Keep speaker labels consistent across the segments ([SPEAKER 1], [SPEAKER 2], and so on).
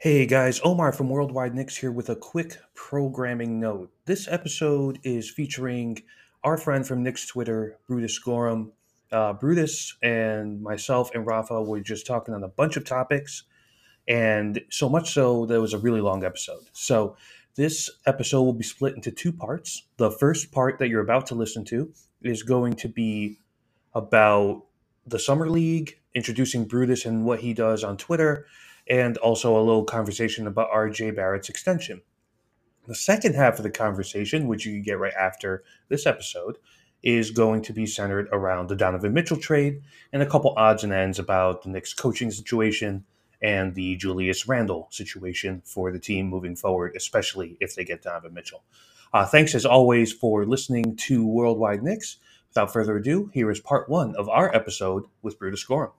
[SPEAKER 1] Hey guys, Omar from Worldwide Knicks here with a quick programming note. This episode is featuring our friend from Knicks Twitter, Brutus Gorham. Brutus and myself and Rafa were just talking on a bunch of topics, and so much so that it was a really long episode. So this episode will be split into two parts. The first part that you're about to listen to is going to be about the Summer League, introducing Brutus and what he does on Twitter, and also a little conversation about RJ Barrett's extension. The second half of the conversation, which you can get right after this episode, is going to be centered around the Donovan Mitchell trade and a couple odds and ends about the Knicks coaching situation and the Julius Randle situation for the team moving forward, especially if they get Donovan Mitchell. Thanks as always for listening to Worldwide Knicks. Without further ado, here is part one of our episode with Brutus Gorham.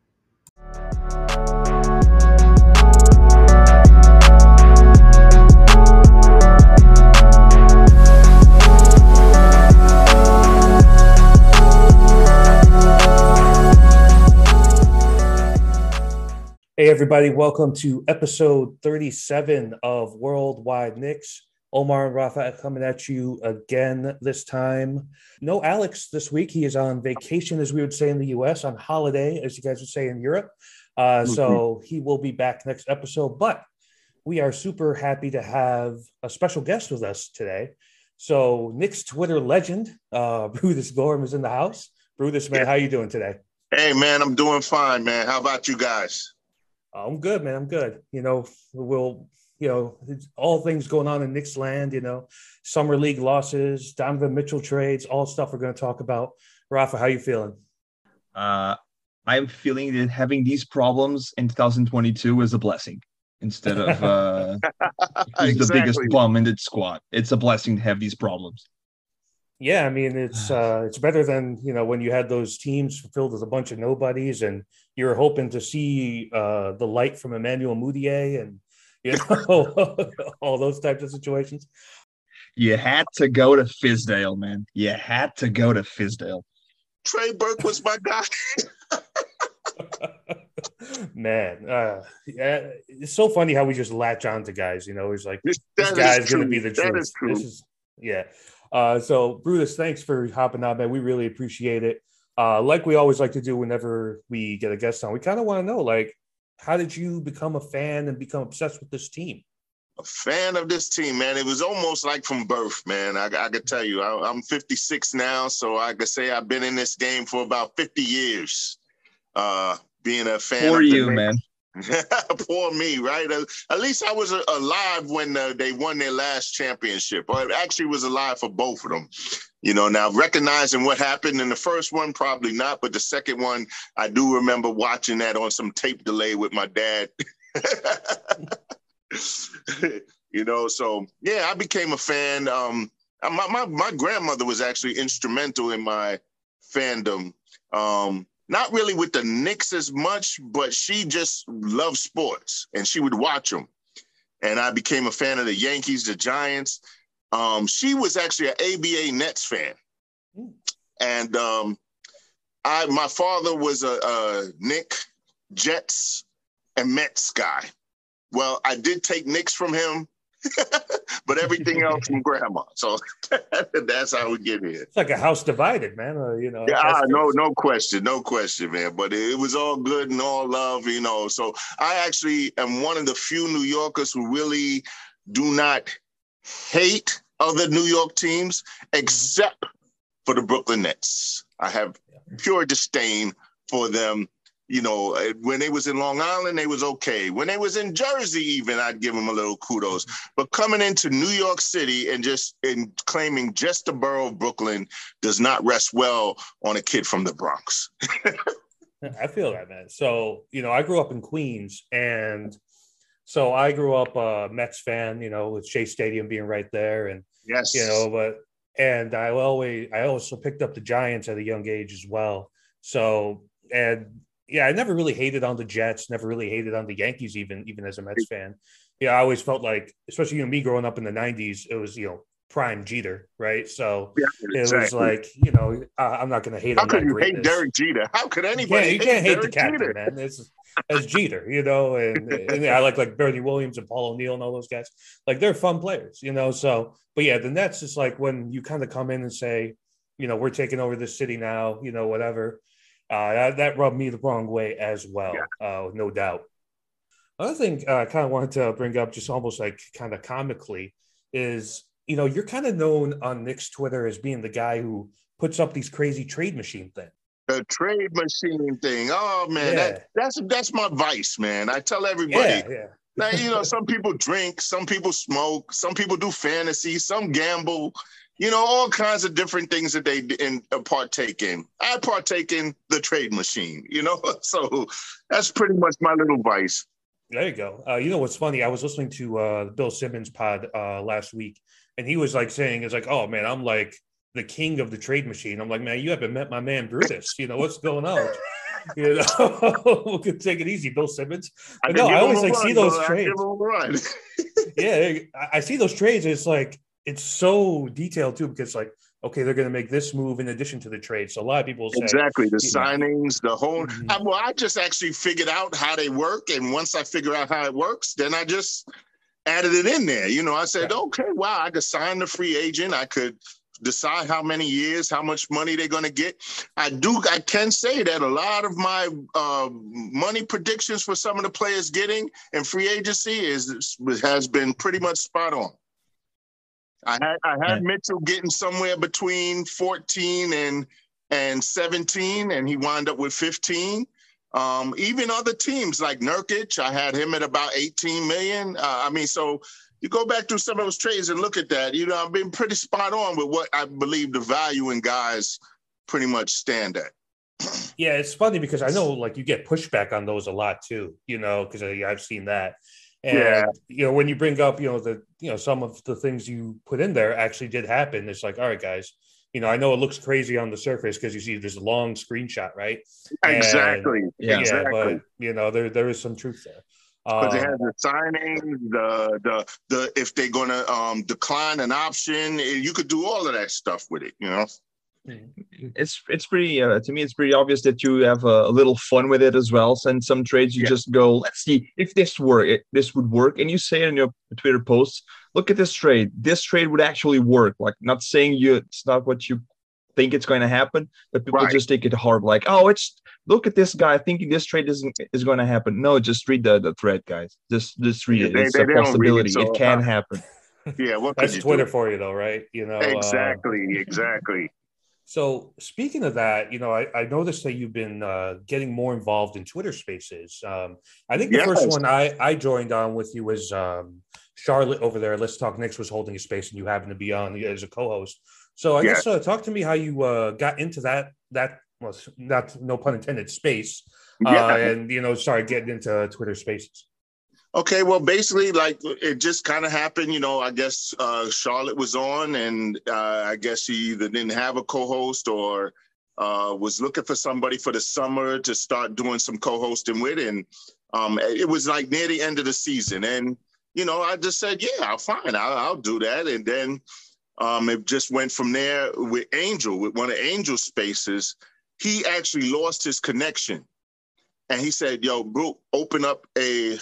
[SPEAKER 1] Hey, everybody. Welcome to episode 37 of Worldwide Knicks. Omar and Rafa coming at you again this time. No Alex this week. He is on vacation, as we would say in the U.S., on holiday, as you guys would say in Europe. So he will be back next episode. But we are super happy to have a special guest with us today. So Knicks Twitter legend, Brutus Gorham, is in the house. Brutus, man, how you doing today?
[SPEAKER 2] Hey, man, I'm doing fine, man. How about you guys?
[SPEAKER 1] I'm good, man. I'm good. All things going on in Knicks land, Summer League losses, Donovan Mitchell trades, all stuff we're going to talk about. Rafa, how you feeling?
[SPEAKER 3] I'm feeling that having these problems in 2022 is a blessing instead of who's the biggest bum in the squad. It's a blessing to have these problems.
[SPEAKER 1] Yeah, I mean, it's better than, when you had those teams filled with a bunch of nobodies and you were hoping to see the light from Emmanuel Mudiay and, all those types of situations.
[SPEAKER 3] You had to go to Fizdale, man. You had to go to Fizdale.
[SPEAKER 2] Trey Burke was my guy.
[SPEAKER 1] Man, it's so funny how we just latch on to guys, It's like, this guy's going to be the truth.
[SPEAKER 2] That is true.
[SPEAKER 1] So Brutus, thanks for hopping on, man. We really appreciate it. Like we always like to do whenever we get a guest on, we kind of want to know, how did you become a fan and become obsessed with this team?
[SPEAKER 2] A fan of this team, man. It was almost like from birth, man. I could tell you, I'm 56 now, so I could say I've been in this game for about 50 years. Being a fan
[SPEAKER 3] for
[SPEAKER 2] of
[SPEAKER 3] you, man.
[SPEAKER 2] Poor me, right? At least I was alive when they won their last championship, or actually was alive for both of them. Now recognizing what happened in the first one, probably not, but the second one, I do remember watching that on some tape delay with my dad. So yeah, I became a fan. My grandmother was actually instrumental in my fandom. Not really with the Knicks as much, but she just loved sports and she would watch them. And I became a fan of the Yankees, the Giants. She was actually an ABA Nets fan. And my father was a Knicks, Jets, and Mets guy. Well, I did take Knicks from him, but everything else from grandma. So that's how we get here.
[SPEAKER 1] It's like a house divided, man.
[SPEAKER 2] Yeah, no question, man. But it was all good and all love, So I actually am one of the few New Yorkers who really do not hate other New York teams, except for the Brooklyn Nets. I have pure disdain for them. When they was in Long Island, they was okay. When they was in Jersey, even, I'd give them a little kudos. But coming into New York City and claiming just the borough of Brooklyn does not rest well on a kid from the Bronx.
[SPEAKER 1] I feel that, man. So, I grew up in Queens, and so I grew up a Mets fan, with Shea Stadium being right there. And,
[SPEAKER 2] yes,
[SPEAKER 1] and I also picked up the Giants at a young age as well. So, I never really hated on the Jets, never really hated on the Yankees, even as a Mets fan. I always felt like, especially me growing up in the 90s, it was, prime Jeter, right? So it was like, I'm not going to hate on that greatness.
[SPEAKER 2] How could you hate Derek Jeter? How could anybody
[SPEAKER 1] You can't hate the captain, man. as Jeter, you know, and I like Bernie Williams and Paul O'Neill and all those guys. Like they're fun players, you know. So, but yeah, the Nets is like when you kind of come in and say, you know, we're taking over this city now, you know, whatever. That rubbed me the wrong way as well, no doubt. Another thing I kind of wanted to bring up, just almost like kind of comically, is you know you're kind of known on Knicks Twitter as being the guy who puts up these crazy trade machine things.
[SPEAKER 2] The trade machine thing. Oh man,
[SPEAKER 1] Yeah,
[SPEAKER 2] that's my vice, man. I tell everybody.
[SPEAKER 1] yeah.
[SPEAKER 2] Now, you know, some people drink, some people smoke, some people do fantasy, some gamble, you know, all kinds of different things that they partake in. I partake in the trade machine, you know, so that's pretty much my little vice.
[SPEAKER 1] There you go. You know what's funny? I was listening to the Bill Simmons pod last week, and he was like saying, "It's like, oh man, I'm like the king of the trade machine." I'm like, man, you haven't met my man Brutus. You know what's going on? You know, we could take it easy, Bill Simmons. But no, I always like see those trades. Yeah, I see those trades. It's like it's so detailed too, because like, okay, they're going to make this move in addition to the trade. So a lot of people say
[SPEAKER 2] exactly the signings, the whole. I just actually figured out how they work, and once I figure out how it works, then I just added it in there. You know, I said, okay, wow, I could sign the free agent. I could decide how many years, how much money they're going to get. I can say that a lot of my money predictions for some of the players getting in free agency has been pretty much spot on. I had Mitchell getting somewhere between 14 and 17, and he wound up with 15. Even other teams like Nurkic, I had him at about 18 million. So you go back through some of those trades and look at that. You know, I've been pretty spot on with what I believe the value in guys pretty much stand at.
[SPEAKER 1] Yeah, it's funny because I know like you get pushback on those a lot too, you know, because I've seen that. And, you know, when you bring up, some of the things you put in there actually did happen. It's like, all right, guys, you know, I know it looks crazy on the surface because you see this long screenshot, right?
[SPEAKER 2] Exactly.
[SPEAKER 1] And, but, you know, there is some truth there.
[SPEAKER 2] Because it has the signing, the if they're going to decline an option, you could do all of that stuff with it, you know?
[SPEAKER 3] It's pretty to me it's pretty obvious that you have a little fun with it as well. And some trades you just go, let's see if this would work, and you say in your Twitter posts, look at this trade would actually work. Like, not saying it's not what you think it's going to happen, but people just take it hard, like, oh, it's look at this guy thinking this trade is going to happen. No, just read the thread, guys. Just read it. It's a possibility. It can happen.
[SPEAKER 2] Yeah,
[SPEAKER 1] that's Twitter for you though, right? You know,
[SPEAKER 2] exactly.
[SPEAKER 1] So speaking of that, you know, I noticed that you've been getting more involved in Twitter Spaces. I think the first one I joined on with you was Charlotte over there. Let's Talk Knicks was holding a space, and you happened to be on as a co-host. So I guess talk to me how you got into that well, not no pun intended space, and you know started getting into Twitter Spaces.
[SPEAKER 2] Okay, well, basically, like, it just kind of happened, you know. I guess Charlotte was on, and I guess she either didn't have a co-host or was looking for somebody for the summer to start doing some co-hosting with. And it was like near the end of the season. And, you know, I just said, yeah, fine, I'll do that. And then it just went from there with Angel, with one of Angel's spaces. He actually lost his connection. And he said, yo, bro, open up a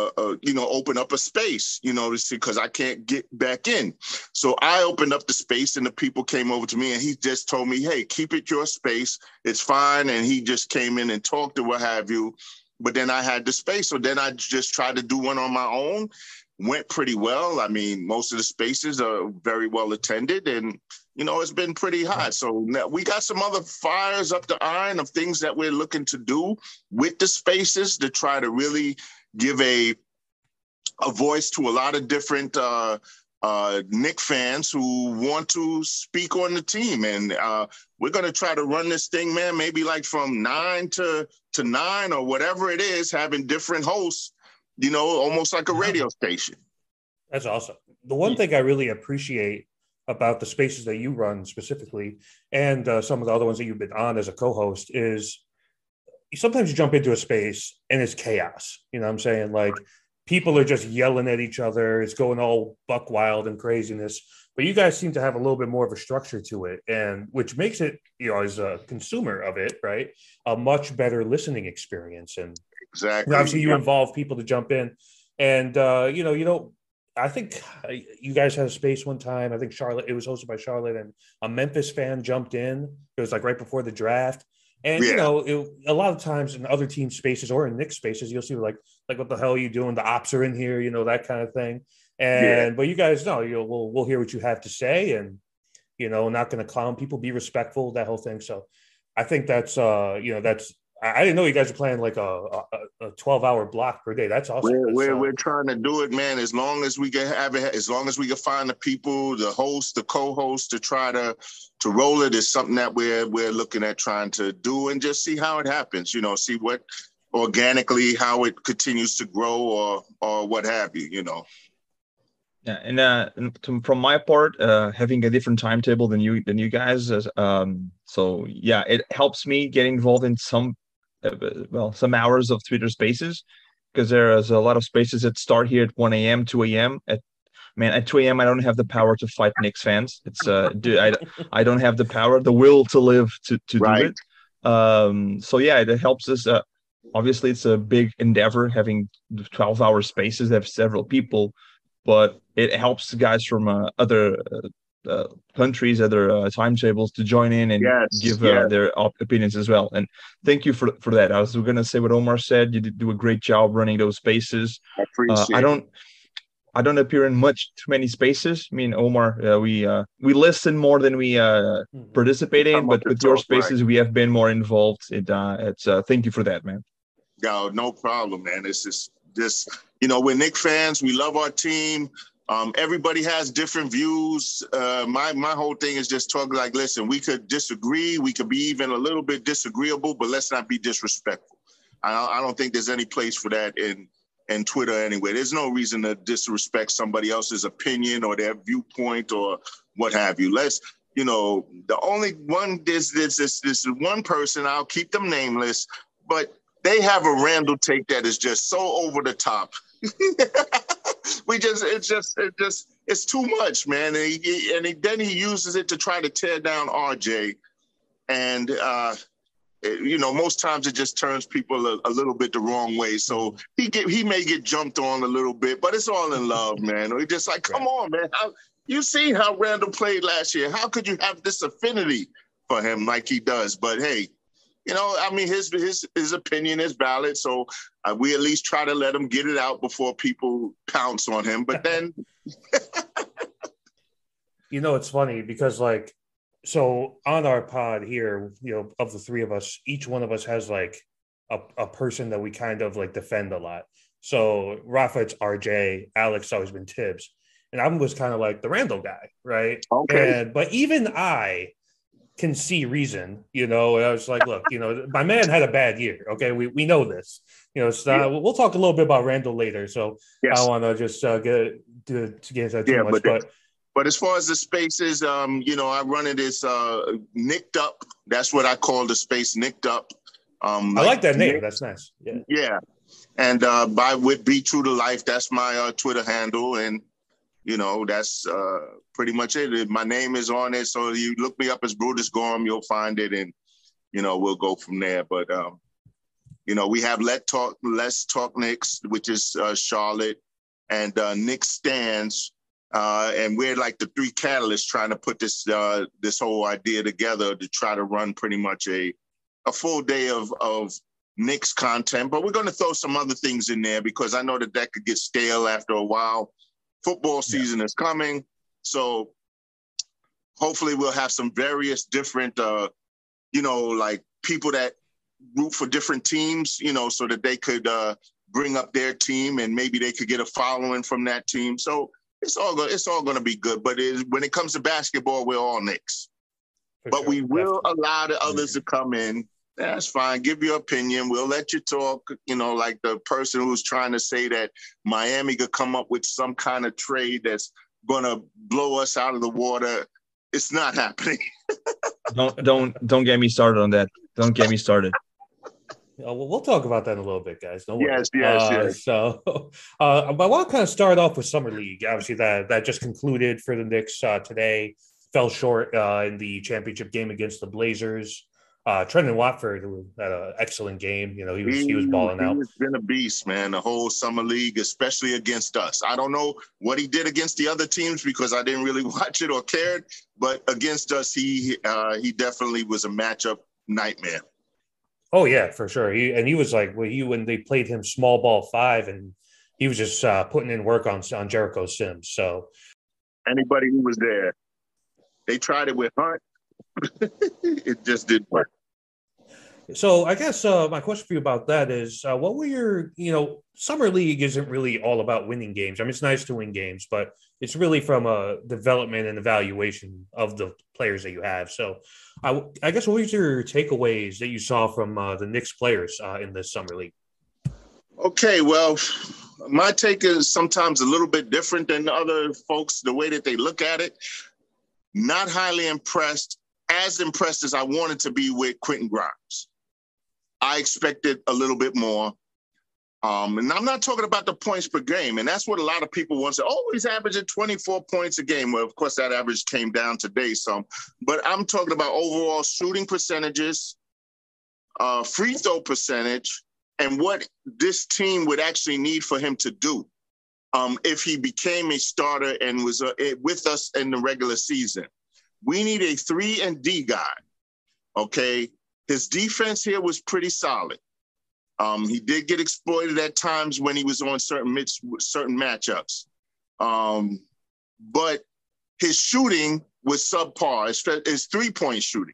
[SPEAKER 2] space, you know, to see, because I can't get back in. So I opened up the space, and the people came over to me, and he just told me, hey, keep it your space. It's fine. And he just came in and talked or what have you. But then I had the space. So then I just tried to do one on my own. Went pretty well. I mean, most of the spaces are very well attended, and, you know, it's been pretty hot. So now we got some other fires up the iron of things that we're looking to do with the spaces to try to really give a voice to a lot of different Knick fans who want to speak on the team. And we're going to try to run this thing, man, maybe like from 9 to 9 or whatever it is, having different hosts, you know, almost like a radio station.
[SPEAKER 1] That's awesome. The one thing I really appreciate about the spaces that you run specifically, and some of the other ones that you've been on as a co-host, is sometimes you jump into a space and it's chaos. You know what I'm saying? Like, people are just yelling at each other. It's going all buck wild and craziness. But you guys seem to have a little bit more of a structure to it, and which makes it, you know, as a consumer of it, right, a much better listening experience. And
[SPEAKER 2] exactly.
[SPEAKER 1] Obviously, you involve people to jump in, and I think you guys had a space one time. I think Charlotte. It was hosted by Charlotte, and a Memphis fan jumped in. It was like right before the draft, and a lot of times in other team spaces or in Knicks spaces, you'll see like what the hell are you doing? The ops are in here, that kind of thing. And but you guys know, we'll hear what you have to say, and not going to clown people, be respectful, that whole thing. So I think that's that's. I didn't know you guys were playing like a 12-hour block per day. That's awesome.
[SPEAKER 2] We're trying to do it, man. As long as we can have it, as long as we can find the people, the host, the co-host to try to roll it is something that we're looking at trying to do and just see how it happens. See what organically how it continues to grow or what have you.
[SPEAKER 3] Yeah, and from my part, having a different timetable than you guys, so yeah, it helps me get involved in some hours of Twitter Spaces, because there's a lot of spaces that start here at 1 a.m., 2 a.m. At 2 a.m. I don't have the power to fight Knicks fans. It's I don't have the power, the will to live to do it. So yeah, it helps us. Obviously, it's a big endeavor having 12-hour spaces that have several people. But it helps guys from other countries, other timetables to join in and give their opinions as well. And thank you for that. I was going to say what Omar said. You did do a great job running those spaces.
[SPEAKER 2] I appreciate
[SPEAKER 3] I don't appear in too many spaces. I mean, Omar, we listen more than we participate in, but with your spaces, we have been more involved. It's thank you for that, man.
[SPEAKER 2] No problem, man. It's just this. We're Knicks fans. We love our team. Everybody has different views. My whole thing is just talk like, listen, we could disagree. We could be even a little bit disagreeable, but let's not be disrespectful. I don't think there's any place for that in Twitter anyway. There's no reason to disrespect somebody else's opinion or their viewpoint or what have you. The only one, this one person, I'll keep them nameless, but they have a Randall take that is just so over the top. It's too much, man. And then he uses it to try to tear down RJ. And, most times it just turns people a little bit the wrong way. So he may get jumped on a little bit, but it's all in love, man. We're just like, come on, man. You see how Randall played last year. How could you have this affinity for him like he does? But hey, his opinion is valid, so we at least try to let him get it out before people pounce on him. But then,
[SPEAKER 1] it's funny because so on our pod here, of the three of us, each one of us has like a person that we kind of like defend a lot. So Rafa, it's RJ. Alex always been Tibbs, and I was kind of like the Randall guy, right?
[SPEAKER 2] Okay.
[SPEAKER 1] But even I can see reason, and I was like, look, my man had a bad year. Okay. We know this, we'll talk a little bit about Randall later. So I don't want to just get into that too much,
[SPEAKER 2] but as far as the spaces, I run it as Nicked Up. That's what I call the space, Nicked Up.
[SPEAKER 1] I like that name. That's nice. Yeah.
[SPEAKER 2] Yeah. And with Be True to Life, that's my Twitter handle. And, that's pretty much it. My name is on it. So you look me up as Brutus Gorham, you'll find it. And, we'll go from there. But, we have Let's Talk Knicks, which is Charlotte, and Knicks Stands. And we're like the three catalysts trying to put this whole idea together to try to run pretty much a full day of Knicks content. But we're going to throw some other things in there because I know that could get stale after a while. Football season is coming. So hopefully we'll have some various different, like people that root for different teams, so that they could bring up their team and maybe they could get a following from that team. So it's all going to be good. But when it comes to basketball, we're all Knicks. But we will allow the others to come in. That's fine. Give your opinion. We'll let you talk, like the person who's trying to say that Miami could come up with some kind of trade that's going to blow us out of the water. It's not happening.
[SPEAKER 3] Don't get me started on that. Don't get me started.
[SPEAKER 1] We'll talk about that in a little bit, guys. Don't worry.
[SPEAKER 2] Yes.
[SPEAKER 1] So, I want to kind of start off with Summer League. Obviously, that just concluded for the Knicks today. Fell short in the championship game against the Blazers. Trendon Watford had an excellent game. He was balling out.
[SPEAKER 2] He's been a beast, man, the whole summer league, especially against us. I don't know what he did against the other teams because I didn't really watch it or cared, but against us, he definitely was a matchup nightmare.
[SPEAKER 1] Oh yeah, for sure. He was like when they played him small ball 5, and he was just putting in work on Jericho Sims. So
[SPEAKER 2] anybody who was there, they tried it with Hunt. It just didn't work.
[SPEAKER 1] So I guess my question for you about that is, what were your, summer league isn't really all about winning games. I mean, it's nice to win games, but it's really from a development and evaluation of the players that you have. So I guess what was your takeaways that you saw from the Knicks players in this summer league?
[SPEAKER 2] Okay, well, my take is sometimes a little bit different than other folks, the way that they look at it. Not highly impressed, as impressed as I wanted to be with Quentin Grimes. I expected a little bit more. And I'm not talking about the points per game. And that's what a lot of people want to say. Oh, he's averaging 24 points a game. Well, of course, that average came down today some. But I'm talking about overall shooting percentages, free throw percentage, and what this team would actually need for him to do if he became a starter and was with us in the regular season. We need a 3-and-D guy, okay? His defense here was pretty solid. He did get exploited at times when he was on certain matchups. But his shooting was subpar, his three-point shooting.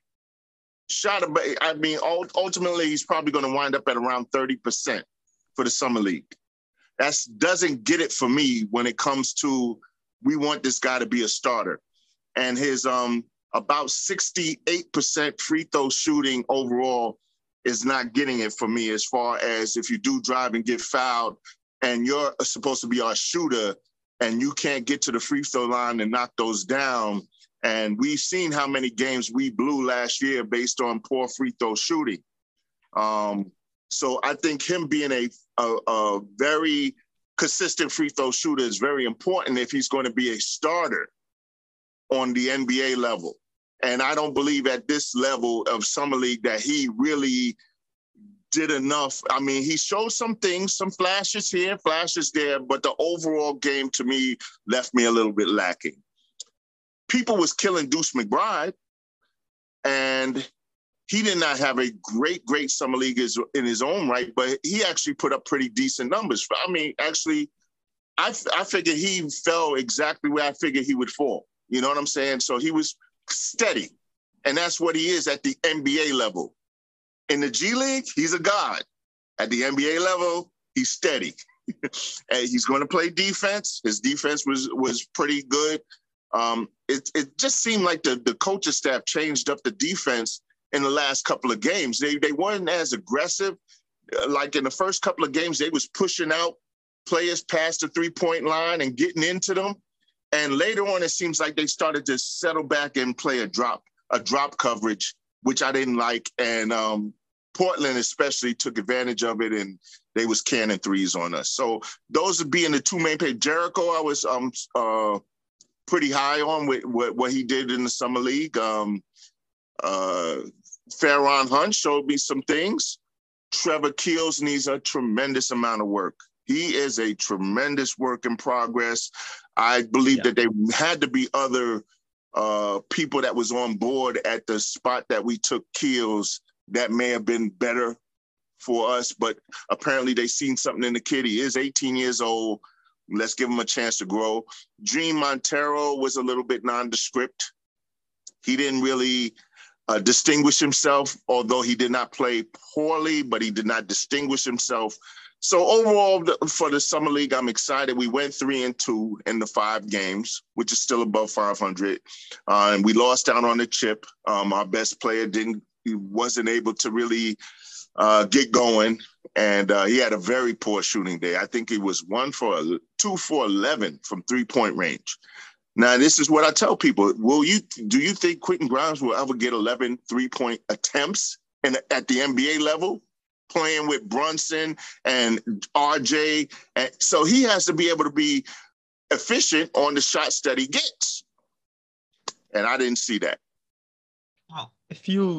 [SPEAKER 2] Ultimately, he's probably going to wind up at around 30% for the summer league. That doesn't get it for me when it comes to we want this guy to be a starter. And his about 68% free throw shooting overall is not getting it for me, as far as if you do drive and get fouled and you're supposed to be our shooter and you can't get to the free throw line and knock those down. And we've seen how many games we blew last year based on poor free throw shooting. So I think him being a very consistent free throw shooter is very important if he's going to be a starter on the NBA level. And I don't believe at this level of summer league that he really did enough. I mean, he showed some things, some flashes here, flashes there, but the overall game to me left me a little bit lacking. People was killing Deuce McBride, and he did not have a great summer league in his own right, but he actually put up pretty decent numbers. I mean, actually, I figured he fell exactly where I figured he would fall. You know what I'm saying? So he was steady, and that's what he is at the NBA level. In the G League, he's a god. At the NBA level, he's steady. And he's going to play defense. His defense was pretty good. It just seemed like the coaching staff changed up the defense in the last couple of games. They weren't as aggressive. Like in the first couple of games, they was pushing out players past the three-point line and getting into them. And later on, it seems like they started to settle back and play a drop coverage, which I didn't like. And Portland especially took advantage of it, and they was canning threes on us. So those would be in the two main players. Jericho, I was pretty high on with what he did in the summer league. Faron Hunt showed me some things. Trevor Keels needs a tremendous amount of work. He is a tremendous work in progress. I believe that there had to be other people that was on board at the spot that we took Keels that may have been better for us, but apparently they seen something in the kid. He is 18 years old. Let's give him a chance to grow. Gene Montero was a little bit nondescript. He didn't really distinguish himself, although he did not play poorly, but he did not distinguish himself. So overall, for the Summer League, I'm excited. We went 3-2 in the 5 games, which is still above 500. And we lost out on the chip. Our best player wasn't able to really get going. And he had a very poor shooting day. I think he was 2 for 11 from 3-point range. Now, this is what I tell people. Do you think Quentin Grimes will ever get 11 3-point attempts at the NBA level, playing with Brunson and RJ? And so he has to be able to be efficient on the shots that he gets. And I didn't see that.
[SPEAKER 3] Well, if you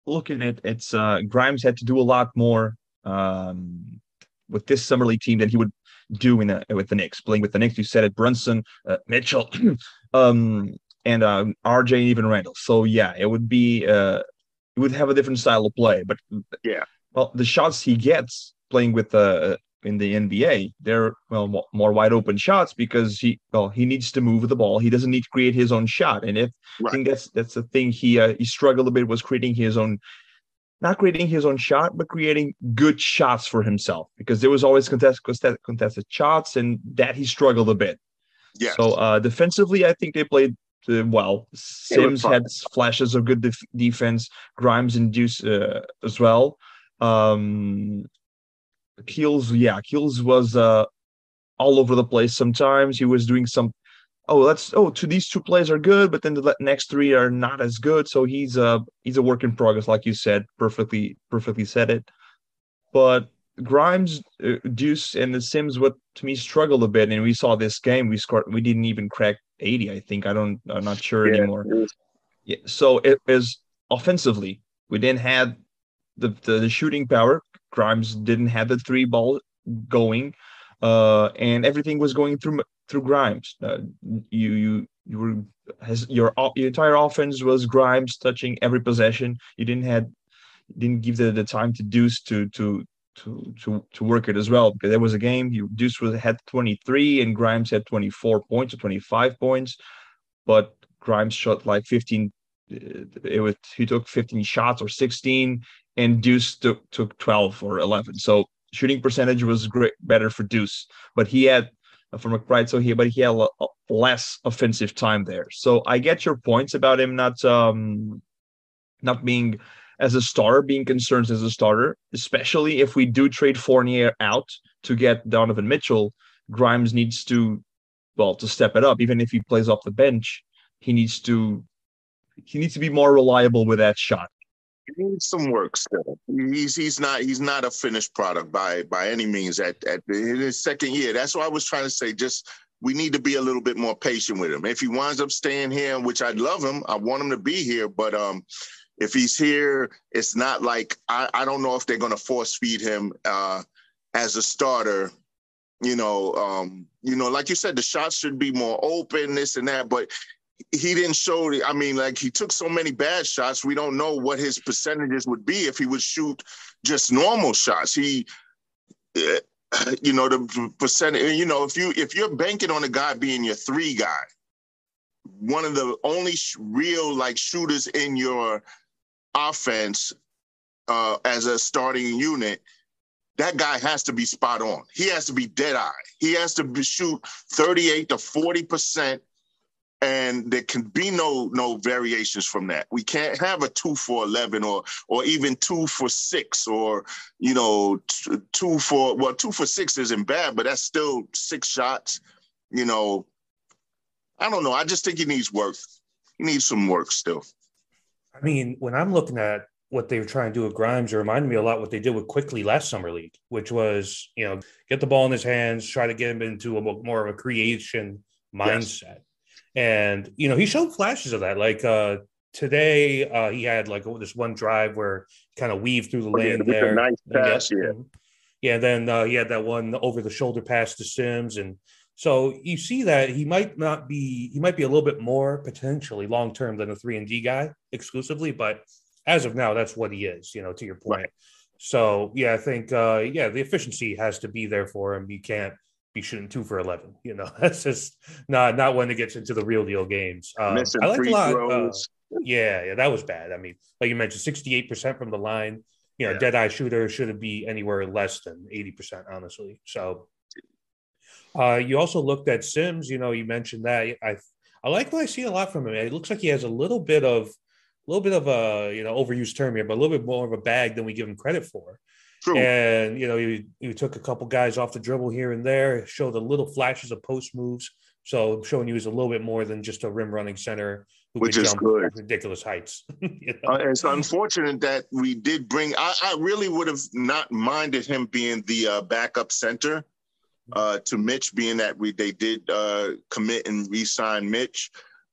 [SPEAKER 3] look at it, it's Grimes had to do a lot more with this summer league team than he would do with the Knicks. Playing with the Knicks, you said it, Brunson, Mitchell, and RJ, and even Randall. So yeah, it would be he would have a different style of play. But
[SPEAKER 2] Yeah.
[SPEAKER 3] well, the shots he gets playing with in the NBA, they're more wide open shots because he needs to move the ball. He doesn't need to create his own shot. And I think that's the thing he struggled a bit, was creating his own, not creating his own shot, but creating good shots for himself, because there was always contested shots, and that he struggled a bit.
[SPEAKER 2] Yes.
[SPEAKER 3] So defensively, I think they played well. Sims had flashes of good defense. Grimes and Deuce as well. Keels was all over the place. Sometimes he was doing some. These two plays are good, but then the next three are not as good. So he's a work in progress, like you said. Perfectly said it. But Grimes, Deuce, and the Sims, what to me struggled a bit, and we saw this game. We didn't even crack 80. I think I'm not sure anymore. Yeah. So it is offensively, we didn't have the shooting power. Grimes didn't have the three ball going, and everything was going through Grimes. Your entire offense was Grimes touching every possession. You didn't give the time to Deuce to work it as well, because there was a game Deuce had 23 and Grimes had 24 points or 25 points, but Grimes shot like 15. He took 15 shots or 16, and Deuce took 12 or 11. So shooting percentage was better for Deuce, but he had for McBride. But he had less offensive time there. So I get your points about him not being as a starter, being concerned as a starter, especially if we do trade Fournier out to get Donovan Mitchell. Grimes needs to step it up. Even if he plays off the bench, he needs to be more reliable with that shot.
[SPEAKER 2] He needs some work still. He's not a finished product by any means in his second year. That's what I was trying to say. Just we need to be a little bit more patient with him. If he winds up staying here, which I'd love him, I want him to be here, but if he's here, it's not like I don't know if they're going to force feed him as a starter. Like you said, the shots should be more open, this and that, but he didn't show. I mean, like, he took so many bad shots. We don't know what his percentages would be if he would shoot just normal shots. The percentage. If you're banking on a guy being your three guy, one of the only real shooters in your offense as a starting unit, that guy has to be spot on. He has to be dead eye. He has to shoot 38 to 40%, and there can be no variations from that. We can't have a 2 for 11 or even 2 for 6 or 2 for 6 isn't bad, but that's still 6 shots. I don't know. I just think he needs work. He needs some work still.
[SPEAKER 1] I mean, when I'm looking at what they were trying to do with Grimes, it reminded me a lot what they did with Quickley last summer league, which was, get the ball in his hands, try to get him into more of a creation mindset. Yes. And, he showed flashes of that. Like today, he had this one drive where he kind of weaved through the lane there.
[SPEAKER 2] A nice pass,
[SPEAKER 1] yeah. Then he had that one over the shoulder pass to Sims. And so you see that he might be a little bit more potentially long-term than a 3-and-D guy exclusively, but as of now, that's what he is, to your point. Right. So, yeah, I think, the efficiency has to be there for him. You can't be shooting 2 for 11. That's just not when it gets into the real deal games. I like a lot. That was bad. I mean, like you mentioned, 68% from the line. Dead eye shooter shouldn't be anywhere less than 80%, honestly. So, you also looked at Sims. You mentioned that. I like what I see a lot from him. It looks like he has a little bit of a overused term here, but a little bit more of a bag than we give him credit for.
[SPEAKER 2] True.
[SPEAKER 1] And he took a couple guys off the dribble here and there, showed a little flashes of post moves, so showing he was a little bit more than just a rim running center who
[SPEAKER 2] could jump
[SPEAKER 1] ridiculous heights.
[SPEAKER 2] It's unfortunate that we did bring. I really would have not minded him being the backup center to Mitch, being that they did commit and re-sign Mitch.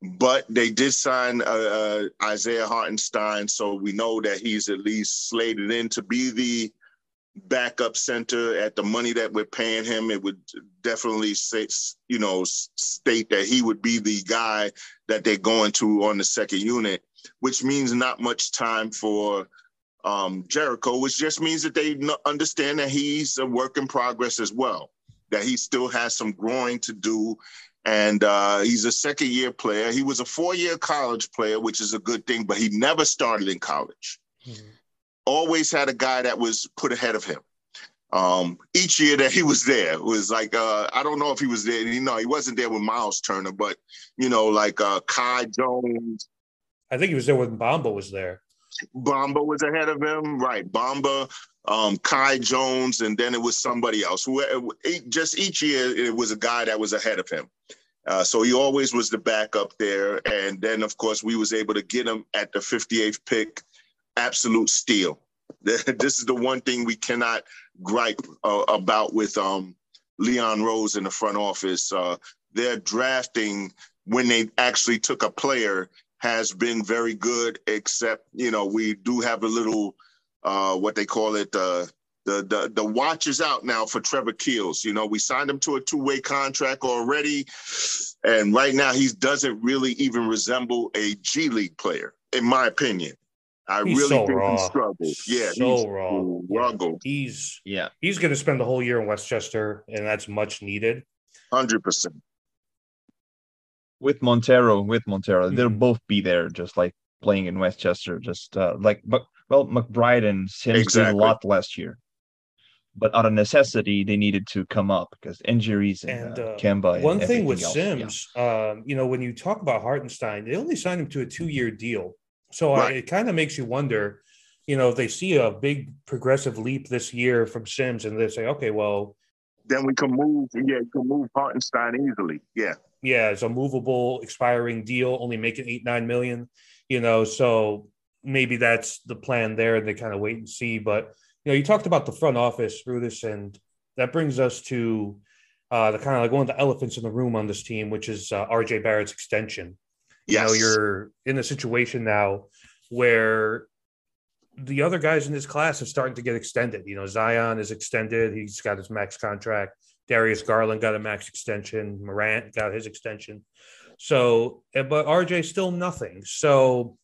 [SPEAKER 2] But they did sign Isaiah Hartenstein, so we know that he's at least slated in to be the backup center at the money that we're paying him. It would definitely say, state that he would be the guy that they're going to on the second unit, which means not much time for Jericho, which just means that they understand that he's a work in progress as well, that he still has some growing to do. And he's a second-year player. He was a 4-year college player, which is a good thing, but he never started in college. Mm-hmm. Always had a guy that was put ahead of him. Each year that he was there was like, I don't know if he was there. He wasn't there with Miles Turner, but, like Kai Jones.
[SPEAKER 1] I think he was there when Bamba was there.
[SPEAKER 2] Bamba was ahead of him, right? Bamba, Kai Jones, and then it was somebody else. Just each year, it was a guy that was ahead of him. So he always was the backup there. And then, of course, we was able to get him at the 58th pick. Absolute steal. This is the one thing we cannot gripe about with Leon Rose in the front office. Their drafting, when they actually took a player, has been very good, except, we do have a little, what they call it, the watch is out now for Trevor Keels. We signed him to a 2-way contract already, and right now he doesn't really even resemble a G League player, in my opinion.
[SPEAKER 1] He's really so
[SPEAKER 2] think
[SPEAKER 1] raw.
[SPEAKER 2] he struggled. Yeah,
[SPEAKER 1] so raw.
[SPEAKER 2] Struggled.
[SPEAKER 1] He's going to spend the whole year in Westchester, and that's much needed.
[SPEAKER 2] 100%.
[SPEAKER 3] With Montero, they'll both be there, just like playing in Westchester. Just McBride and Sims did a lot last year, but out of necessity, they needed to come up because injuries and Kemba.
[SPEAKER 1] One thing with
[SPEAKER 3] else.
[SPEAKER 1] Sims, when you talk about Hartenstein, they only signed him to a 2-year deal, so it kind of makes you wonder, if they see a big progressive leap this year from Sims, and they say, okay, well,
[SPEAKER 2] then we can move. Yeah, you can move Hartenstein easily. Yeah.
[SPEAKER 1] Yeah, it's a movable, expiring deal, only making $8-9 million, so maybe that's the plan there, and they kind of wait and see. But, you talked about the front office, Brutus, and that brings us to the kind of like one of the elephants in the room on this team, which is RJ Barrett's extension.
[SPEAKER 2] Yes.
[SPEAKER 1] You're in a situation now where the other guys in this class are starting to get extended. Zion is extended. He's got his max contract. Darius Garland got a max extension. Morant got his extension. So, but RJ still nothing. So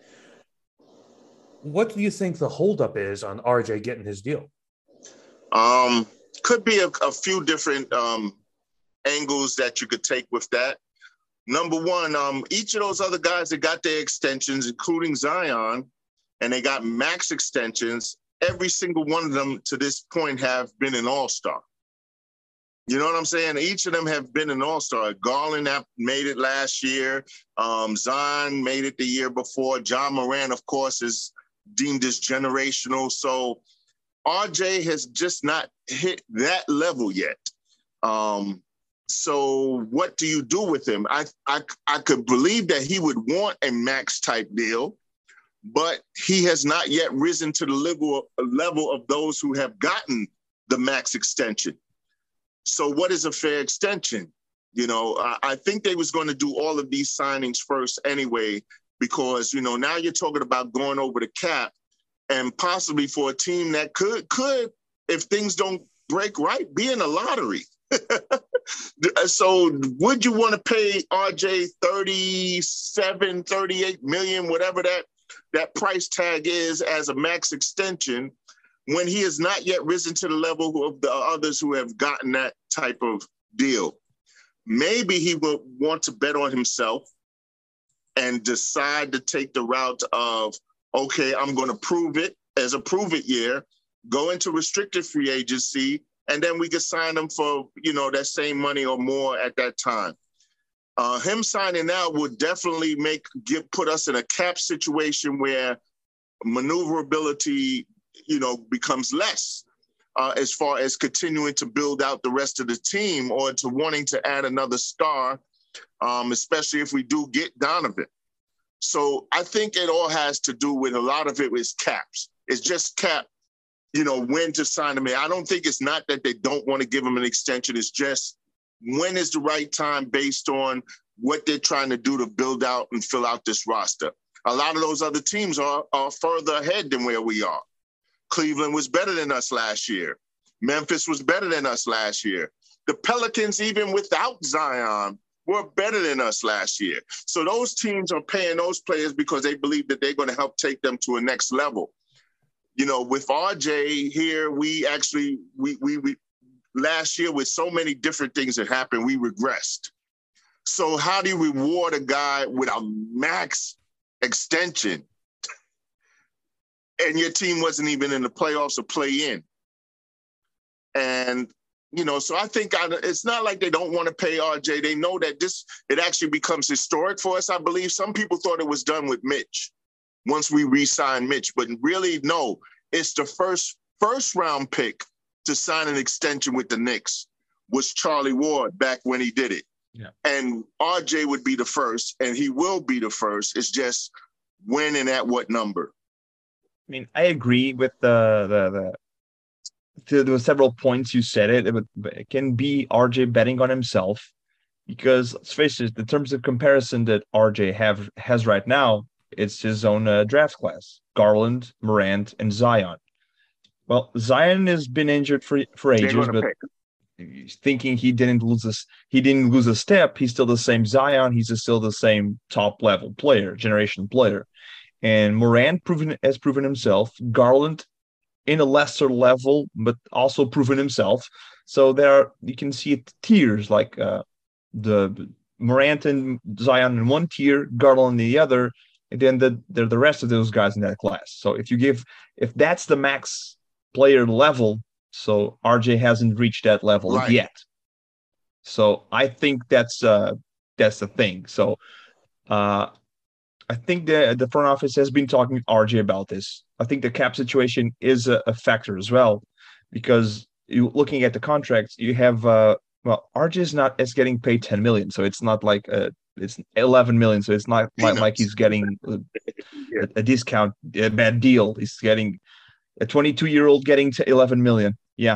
[SPEAKER 1] what do you think the holdup is on RJ getting his deal?
[SPEAKER 2] Could be a few different angles that you could take with that. Number one, each of those other guys that got their extensions, including Zion, and they got max extensions, every single one of them to this point have been an all-star. You know what I'm saying? Each of them have been an all-star. Garland made it last year. Zion made it the year before. John Moran, of course, is deemed as generational. So RJ has just not hit that level yet. So what do you do with him? I could believe that he would want a max type deal, but he has not yet risen to the level of those who have gotten the max extension. So what is a fair extension? I think they was going to do all of these signings first anyway, because, now you're talking about going over the cap, and possibly for a team that could, if things don't break right, be in a lottery. So would you want to pay RJ 37, 38 million, whatever that price tag is as a max extension, when he has not yet risen to the level of the others who have gotten that type of deal? Maybe he will want to bet on himself and decide to take the route of, okay, I'm going to prove it as a prove it year, go into restricted free agency, and then we could sign him for, that same money or more at that time. Him signing now would definitely put us in a cap situation where maneuverability becomes less as far as continuing to build out the rest of the team or to wanting to add another star, especially if we do get Donovan. So I think it all has to do with, a lot of it is caps. It's just cap, when to sign him in. I don't think it's not that they don't want to give him an extension. It's just when is the right time based on what they're trying to do to build out and fill out this roster. A lot of those other teams are further ahead than where we are. Cleveland was better than us last year. Memphis was better than us last year. The Pelicans, even without Zion, were better than us last year. So those teams are paying those players because they believe that they're going to help take them to a next level. You know, with RJ here, we last year with so many different things that happened, we regressed. So how do you reward a guy with a max extension and your team wasn't even in the playoffs or play in? And, you know, so I think it's not like they don't want to pay RJ. They know that it actually becomes historic for us, I believe. Some people thought it was done with Mitch once we re-signed Mitch, but really, no. It's the first round pick to sign an extension with the Knicks was Charlie Ward back when he did it.
[SPEAKER 3] Yeah. And
[SPEAKER 2] RJ would be the first, and he will be the first. It's just when and at what number.
[SPEAKER 3] I mean, I agree with there were several points you said it can be RJ betting on himself because let's face it, the terms of comparison that RJ has right now, it's his own draft class: Garland, Morant, and Zion. Well, Zion has been injured for ages, but thinking he didn't lose a step, he's still the same Zion. He's still the same top level player, generation player. And Morant has proven himself. Garland in a lesser level, but also proven himself. So you can see tiers like the Morant and Zion in one tier, Garland in the other, and then the rest of those guys in that class. So if that's the max player level, so RJ hasn't reached that level yet. So I think that's the thing. So I think the front office has been talking with RJ about this. I think the cap situation is a factor as well, because looking at the contracts, you have RJ is getting paid 10 million, so it's not like it's 11 million, so it's not like he's getting a discount, a bad deal. He's getting a 22-year-old getting to 11 million. Yeah.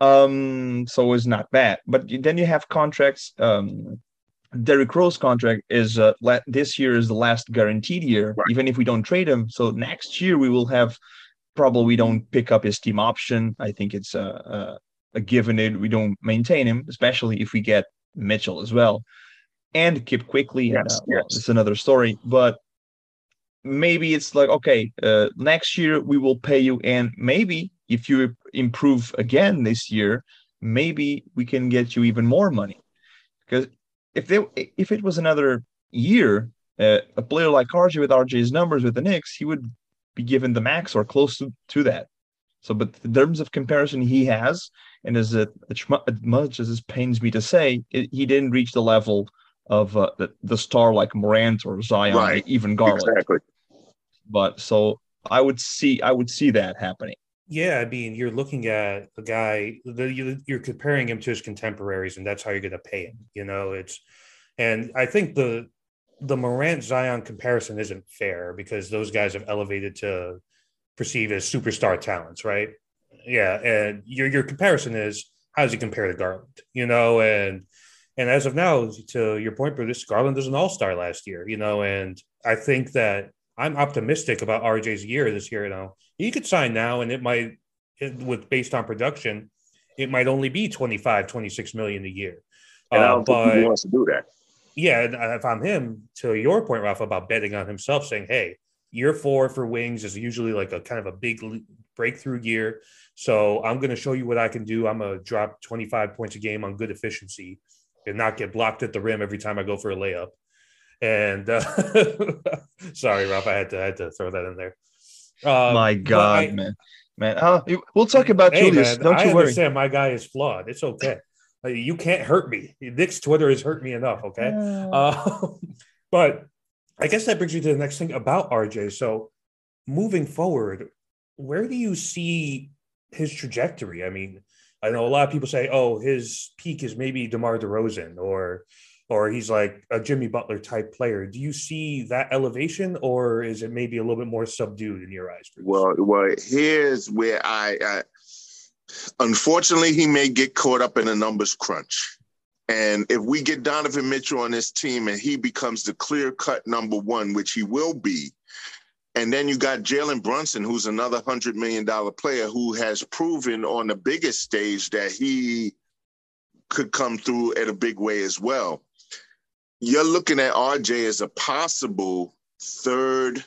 [SPEAKER 3] So it's not bad. But then you have contracts. Derrick Rose contract is this year is the last guaranteed year, even if we don't trade him. So next year we will have we don't pick up his team option. I think it's a given it. We don't maintain him, especially if we get Mitchell as well. And Kip Quickly.
[SPEAKER 2] Yes.
[SPEAKER 3] It's another story. But maybe it's like, okay, next year we will pay you. And maybe if you improve again this year, maybe we can get you even more money. Because if it was another year, a player like RJ with RJ's numbers with the Knicks, he would be given the max or close to that. So, but in terms of comparison he has, and as much as it pains me to say, he didn't reach the level of the star like Morant or Zion, even Garland.
[SPEAKER 2] Exactly.
[SPEAKER 3] But so I would see that happening.
[SPEAKER 1] Yeah, I mean, you're looking at a guy, you're comparing him to his contemporaries, and that's how you're going to pay him. You know, and I think the Morant Zion comparison isn't fair because those guys have elevated to perceived as superstar talents, right? Yeah, and your comparison is how does he compare to Garland? You know, and as of now, to your point, Brutus, Garland was an all-star last year. You know, and I think that I'm optimistic about RJ's year this year. You know, he could sign now, and based on production, it might only be 25, 26 million a year.
[SPEAKER 2] And I don't think he wants to do that.
[SPEAKER 1] Yeah, and if I'm him, to your point, Rafa, about betting on himself, saying, hey, year 4 for wings is usually like a kind of a big breakthrough year. So I'm going to show you what I can do. I'm going to drop 25 points a game on good efficiency and not get blocked at the rim every time I go for a layup. And sorry, Ralph, I had to throw that in there.
[SPEAKER 3] My God, man. We'll talk about Julius.
[SPEAKER 1] Man,
[SPEAKER 3] don't you worry. I
[SPEAKER 1] understand my guy is flawed. It's okay. You can't hurt me. Nick's Twitter has hurt me enough, okay? But I guess that brings me to the next thing about RJ. So moving forward, where do you see his trajectory? I mean, I know a lot of people say, oh, his peak is maybe DeMar DeRozan or he's like a Jimmy Butler type player. Do you see that elevation, or is it maybe a little bit more subdued in your eyes, Bruce?
[SPEAKER 2] Well, here's where I unfortunately, he may get caught up in a numbers crunch. And if we get Donovan Mitchell on this team and he becomes the clear-cut number one, which he will be, and then you got Jalen Brunson, who's another $100 million player who has proven on the biggest stage that he could come through at a big way as well. You're looking at RJ as a possible third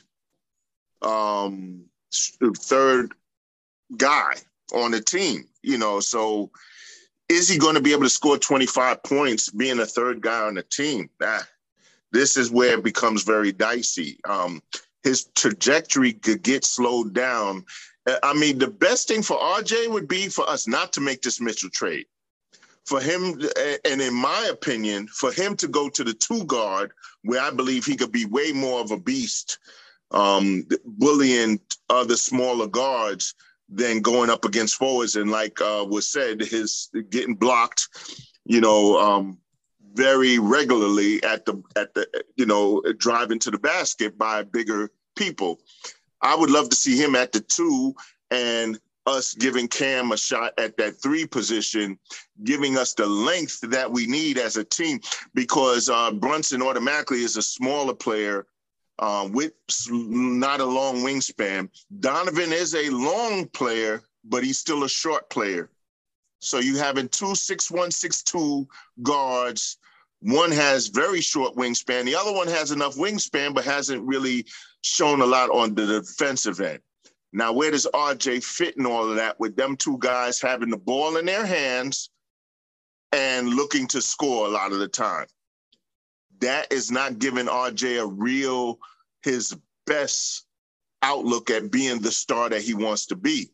[SPEAKER 2] guy on the team, so is he going to be able to score 25 points being a third guy on the team? This is where it becomes very dicey. His trajectory could get slowed down. I mean, the best thing for RJ would be for us not to make this Mitchell trade. For him, and in my opinion, for him to go to the 2 guard, where I believe he could be way more of a beast, bullying other smaller guards than going up against forwards. And like was said, his getting blocked, very regularly at the driving to the basket by bigger people. I would love to see him at the 2 and us giving Cam a shot at that 3 position, giving us the length that we need as a team, because Brunson automatically is a smaller player with not a long wingspan. Donovan is a long player, but he's still a short player. So you having 2 6'1", 6'2" guards. One has very short wingspan. The other one has enough wingspan, but hasn't really shown a lot on the defensive end. Now, where does RJ fit in all of that with them 2 guys having the ball in their hands and looking to score a lot of the time? That is not giving RJ his best outlook at being the star that he wants to be.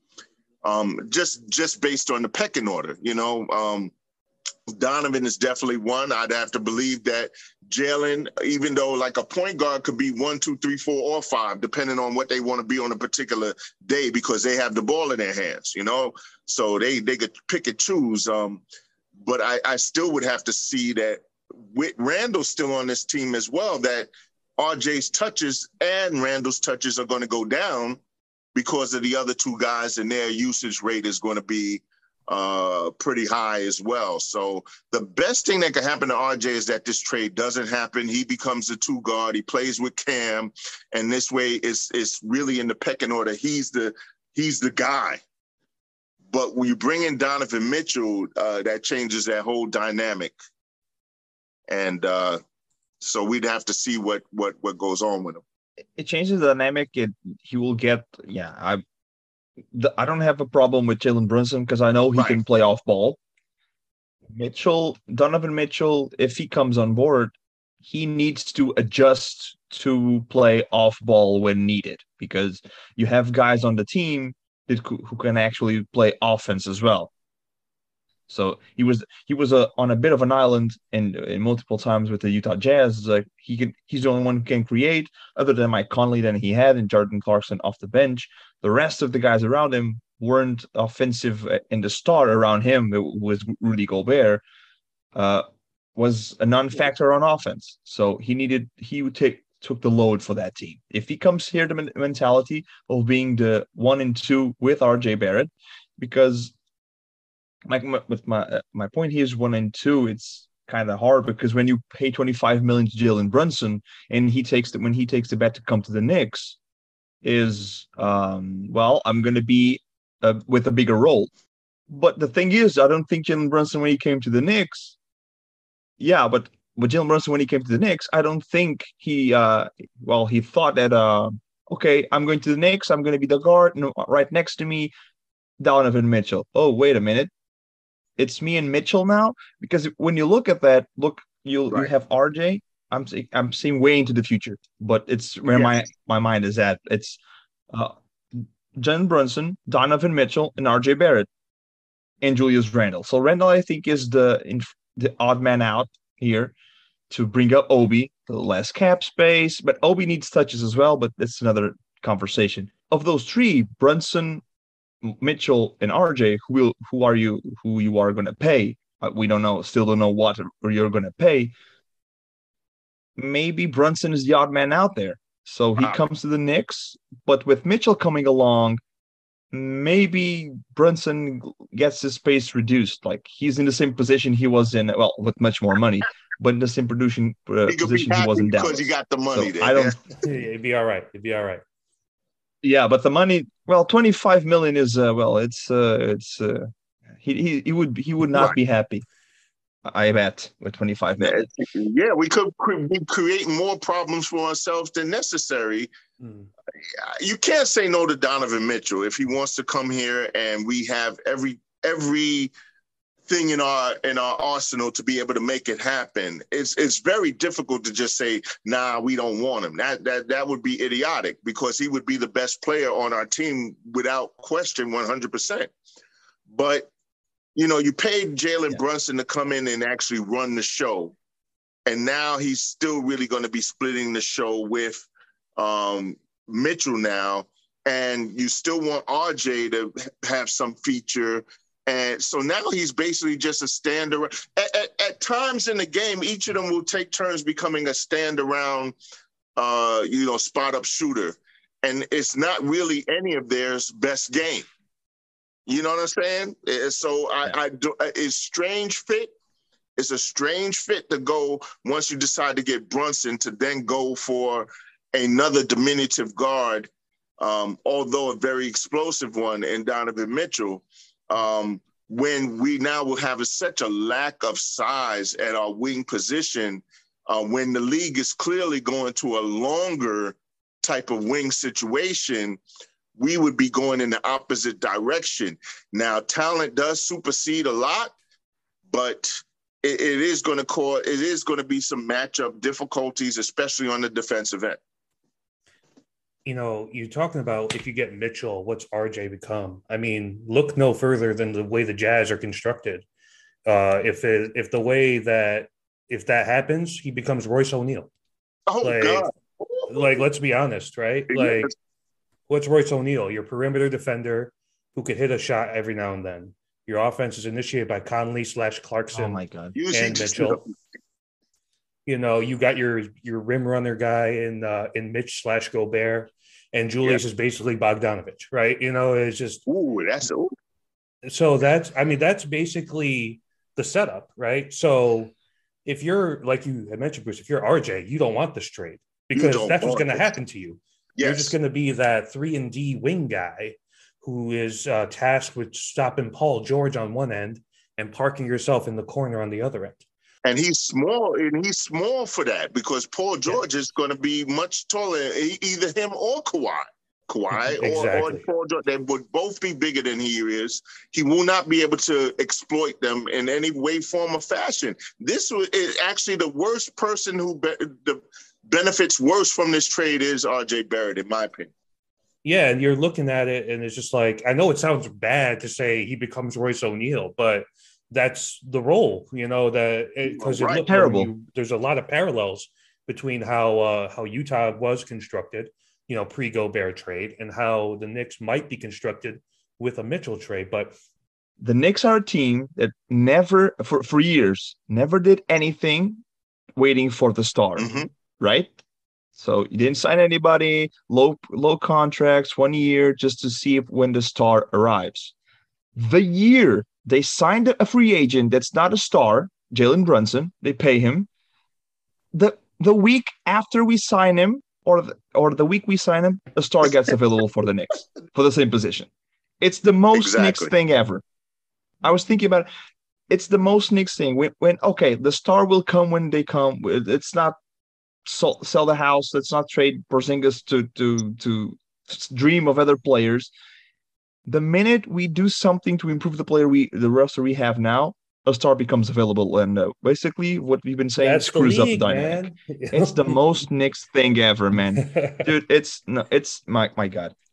[SPEAKER 2] Just based on the pecking order, Donovan is definitely one. I'd have to believe that Jalen, even though like a point guard could be 1, 2, 3, 4, or 5, depending on what they want to be on a particular day, because they have the ball in their hands, so they could pick and choose. But I still would have to see that with Randall still on this team as well, that RJ's touches and Randall's touches are going to go down because of the other 2 guys, and their usage rate is going to be pretty high as well. So the best thing that could happen to RJ is that this trade doesn't happen. He becomes a 2 guard. He plays with Cam, and this way it's really in the pecking order. He's the guy. But when you bring in Donovan Mitchell, that changes that whole dynamic. And so we'd have to see what goes on with him.
[SPEAKER 3] It changes the dynamic. He will get, I don't have a problem with Jalen Brunson because I know he can play off ball. Donovan Mitchell, if he comes on board, he needs to adjust to play off ball when needed, because you have guys on the team who can actually play offense as well. So he was on a bit of an island and multiple times with the Utah Jazz. Like he's the only one who can create, other than Mike Conley than he had and Jordan Clarkson off the bench. The rest of the guys around him weren't offensive in the start around him. It was Rudy Gobert, was a non-factor on offense. So took the load for that team. If he comes here, the mentality of being the 1 and 2 with RJ Barrett, because my point here is 1 and 2. It's kind of hard because when you pay $25 million to Jalen Brunson and when he takes the bet to come to the Knicks, I'm going to be with a bigger role. But the thing is, I don't think Jalen Brunson, when he came to the Knicks, but Jalen Brunson, when he came to the Knicks, I don't think he thought that, okay, I'm going to the Knicks, I'm going to be the guard, and right next to me, Donovan Mitchell. Oh, wait a minute. It's me and Mitchell now? Because when you look at that, you have RJ. I'm seeing way into the future, but it's where my mind is at. It's Jalen Brunson, Donovan Mitchell, and RJ Barrett, and Julius Randle. So Randle, I think, is the odd man out here to bring up Obi, the less cap space, but Obi needs touches as well, but that's another conversation. Of those 3, Brunson, Mitchell, and RJ, who you are going to pay? We still don't know what you're going to pay. Maybe Brunson is the odd man out there. So he comes to the Knicks, but with Mitchell coming along, maybe Brunson gets his pace reduced. Like he's in the same position he was in, well, with much more money, but in the same
[SPEAKER 2] He could be
[SPEAKER 3] position he was
[SPEAKER 2] happy
[SPEAKER 3] in
[SPEAKER 2] because he
[SPEAKER 3] Dallas.
[SPEAKER 2] got the money
[SPEAKER 3] So
[SPEAKER 2] there.
[SPEAKER 3] I don't.
[SPEAKER 1] It'd be all right. It'd be all right.
[SPEAKER 3] Yeah, but the money. Well, 25 million is he would not
[SPEAKER 2] Right.
[SPEAKER 3] be happy. I bet with 25 million.
[SPEAKER 2] Yeah, we could be creating more problems for ourselves than necessary. You can't say no to Donovan Mitchell if he wants to come here, and we have every thing in our arsenal to be able to make it happen. It's very difficult to just say, nah, we don't want him. That would be idiotic, because he would be the best player on our team without question, 100%. But you paid Jalen Brunson to come in and actually run the show, and now he's still really going to be splitting the show with Mitchell now, and you still want RJ to have some feature. And so now he's basically just a stand-around. At times in the game, each of them will take turns becoming a stand-around, spot-up shooter. And it's not really any of theirs best game. You know what I'm saying? So it's strange fit. It's a strange fit to go, once you decide to get Brunson, to then go for another diminutive guard, although a very explosive one, in Donovan Mitchell, when we now will have such a lack of size at our wing position, when the league is clearly going to a longer type of wing situation. We would be going in the opposite direction. Now, talent does supersede a lot, but it is going to be some matchup difficulties, especially on the defensive end.
[SPEAKER 1] You're talking about, if you get Mitchell, what's RJ become? I mean, look no further than the way the Jazz are constructed. If that happens, he becomes Royce O'Neal.
[SPEAKER 2] Oh, God.
[SPEAKER 1] Like, let's be honest, right? Like, what's Royce O'Neal? Your perimeter defender who could hit a shot every now and then. Your offense is initiated by Conley/Clarkson.
[SPEAKER 3] Oh my God.
[SPEAKER 1] And Mitchell. You got your rim runner guy in Mitch/Gobert, and Julius is basically Bogdanovich, right? It's just So that's basically the setup, right? So if you're, like you had mentioned, Bruce, if you're RJ, you don't want this trade, because that's what's going to happen to you. Yes. You're just going to be that 3-and-D wing guy who is tasked with stopping Paul George on one end and parking yourself in the corner on the other end.
[SPEAKER 2] And he's small for that, because Paul George is going to be much taller, either him or Kawhi. Or Paul George, they would both be bigger than he is. He will not be able to exploit them in any way, form, or fashion. This is actually the worst person who benefits worse from this trade is RJ Barrett, in my opinion.
[SPEAKER 1] Yeah, and you're looking at it, and it's just like, I know it sounds bad to say he becomes Royce O'Neal, but that's the role, because it looked terrible. There's a lot of parallels between how Utah was constructed, pre-Gobert trade, and how the Knicks might be constructed with a Mitchell trade. But
[SPEAKER 3] the Knicks are a team that never, for years, never did anything waiting for the star, right? So you didn't sign anybody, low contracts, 1 year, just to see when the star arrives. The year they signed a free agent that's not a star, Jalen Brunson, they pay him. The week after we sign him, or the week we sign him, a star gets available for the Knicks for the same position. It's the most Knicks thing ever. I was thinking about it. It's the most Knicks thing. When the star will come when they come. It's not sell the house. Let's not trade Porzingis to dream of other players. The minute we do something to improve the roster we have now, a star becomes available, and basically what we've been saying screws up the dynamic. It's the most Knicks thing ever, man. Dude, it's my God.